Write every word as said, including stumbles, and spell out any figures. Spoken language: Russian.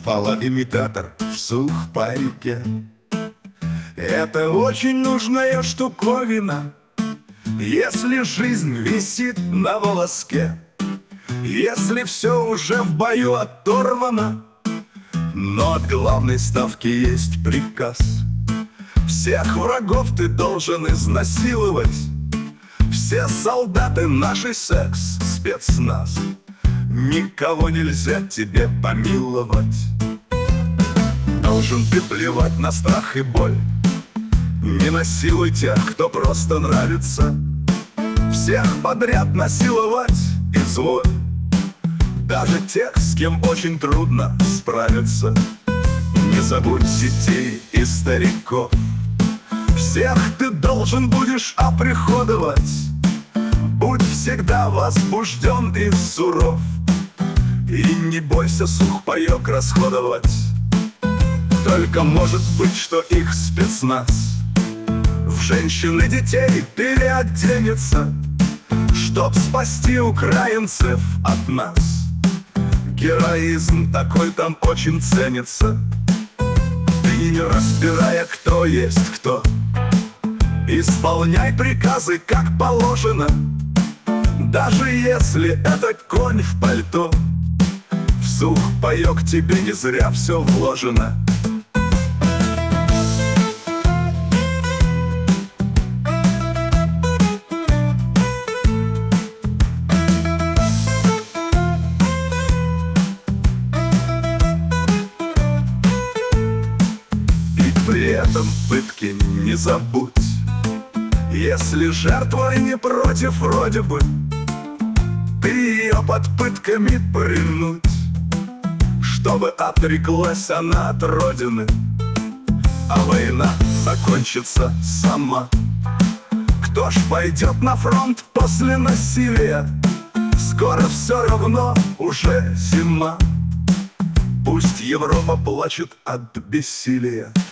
Фалоимитатор в сухпайке. Это очень нужная штуковина, если жизнь висит на волоске, если все уже в бою оторвано, но от главной ставки есть приказ. Всех врагов ты должен изнасиловать. Все солдаты наши секс, спецназ. Никого нельзя тебе помиловать. Должен ты плевать на страх и боль. Не насилуй тех, кто просто нравится. Всех подряд насиловать изволь, даже тех, с кем очень трудно справиться. Не забудь детей и стариков. Всех ты должен будешь оприходовать. Будь всегда возбужден и суров, и не бойся сухпайок расходовать. Только может быть, что их спецназ в женщин и детей переоденется, чтоб спасти украинцев от нас. Героизм такой там очень ценится. Ты, не разбирая, кто есть кто, исполняй приказы, как положено. Даже если это конь в пальто, в сухпайок тебе не зря все вложено. При этом пытки не забудь. Если жертва не против вроде бы, ты ее под пытками принуть, чтобы отреклась она от родины, а война закончится сама. Кто ж пойдет на фронт после насилия? Скоро все равно уже зима. Пусть Европа плачет от бессилия.